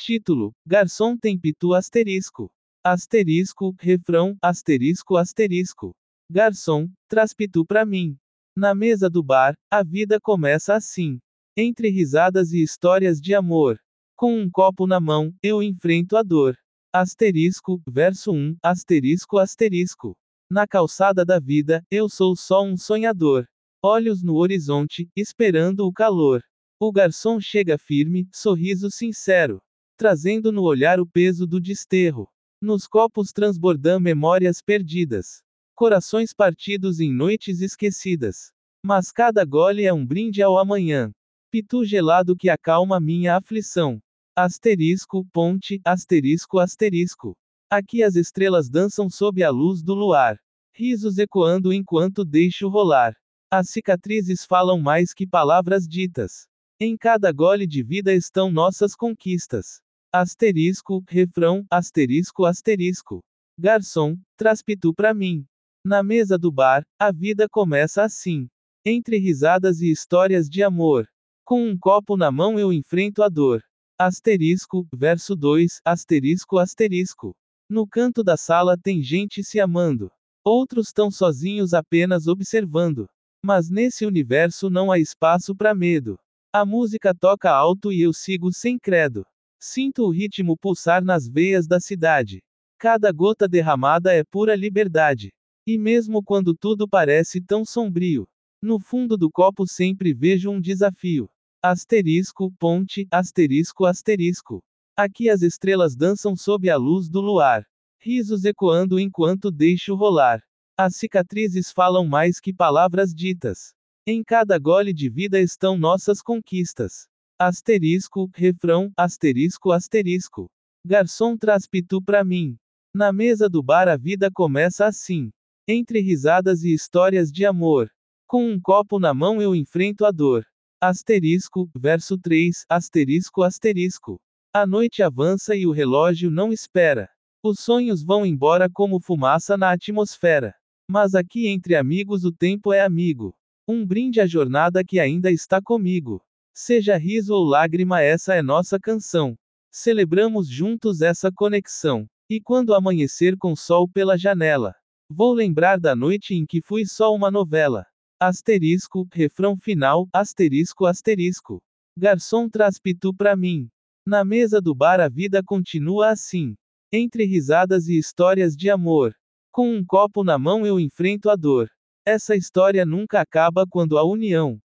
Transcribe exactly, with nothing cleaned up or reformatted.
Título: Garçom tem pitu asterisco. Asterisco, refrão, asterisco asterisco. Garçom, traz pitu pra mim. Na mesa do bar, a vida começa assim. Entre risadas e histórias de amor. Com um copo na mão, eu enfrento a dor. Asterisco, verso um, asterisco asterisco. Na calçada da vida, eu sou só um sonhador. Olhos no horizonte, esperando o calor. O garçom chega firme, sorriso sincero. Trazendo no olhar o peso do desterro. Nos copos transbordam memórias perdidas. Corações partidos em noites esquecidas. Mas cada gole é um brinde ao amanhã. Pitu gelado que acalma minha aflição. Asterisco, ponte, asterisco asterisco. Aqui as estrelas dançam sob a luz do luar. Risos ecoando enquanto deixo rolar. As cicatrizes falam mais que palavras ditas. Em cada gole de vida estão nossas conquistas. Asterisco, refrão, asterisco asterisco. Garçom, traz pitu pra mim. Na mesa do bar, a vida começa assim. Entre risadas e histórias de amor. Com um copo na mão eu enfrento a dor. Asterisco, verso dois, asterisco asterisco. No canto da sala tem gente se amando. Outros tão sozinhos apenas observando. Mas nesse universo não há espaço pra medo. A música toca alto e eu sigo sem credo. Sinto o ritmo pulsar nas veias da cidade. Cada gota derramada é pura liberdade. E mesmo quando tudo parece tão sombrio, no fundo do copo sempre vejo um desafio. Asterisco, ponte, asterisco asterisco. Aqui as estrelas dançam sob a luz do luar. Risos ecoando enquanto deixo rolar. As cicatrizes falam mais que palavras ditas. Em cada gole de vida estão nossas conquistas. Asterisco, refrão, asterisco asterisco. Garçom traz pitu pra mim. Na mesa do bar a vida começa assim. Entre risadas e histórias de amor. Com um copo na mão eu enfrento a dor. Asterisco, verso três, asterisco asterisco. A noite avança e o relógio não espera. Os sonhos vão embora como fumaça na atmosfera. Mas aqui entre amigos o tempo é amigo. Um brinde à jornada que ainda está comigo. Seja riso ou lágrima, essa é nossa canção. Celebramos juntos essa conexão. E quando amanhecer com sol pela janela, vou lembrar da noite em que fui só uma novela. Asterisco, refrão final, asterisco asterisco. Garçom traz pitu pra mim. Na mesa do bar a vida continua assim. Entre risadas e histórias de amor. Com um copo na mão eu enfrento a dor. Essa história nunca acaba quando a união